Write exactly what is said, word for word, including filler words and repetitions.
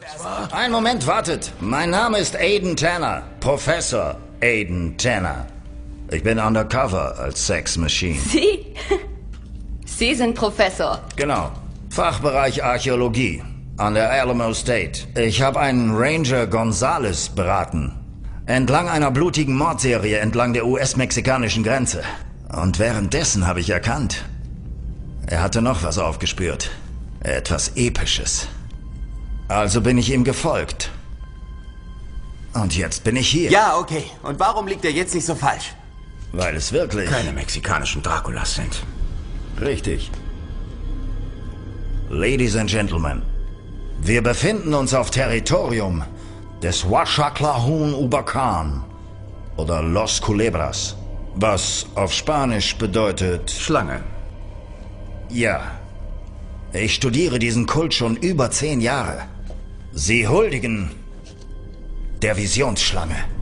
Einen Moment, wartet. Mein Name ist Aiden Tanner. Professor Aiden Tanner. Ich bin undercover als Sex Machine. Sie? Sie sind Professor. Genau. Fachbereich Archäologie an der Alamo State. Ich habe einen Ranger Gonzales beraten. Entlang einer blutigen Mordserie entlang der U S-mexikanischen Grenze. Und währenddessen habe ich erkannt, er hatte noch was aufgespürt. Etwas Episches. Also bin ich ihm gefolgt. Und jetzt bin ich hier. Ja, okay. Und warum liegt er jetzt nicht so falsch? Weil es wirklich... keine mexikanischen Draculas sind. Richtig. Ladies and Gentlemen, wir befinden uns auf Territorium des Huachaclahun Ubacan oder Los Culebras, was auf Spanisch bedeutet... Schlange. Ja. Ich studiere diesen Kult schon über zehn Jahre. Sie huldigen der Visionsschlange.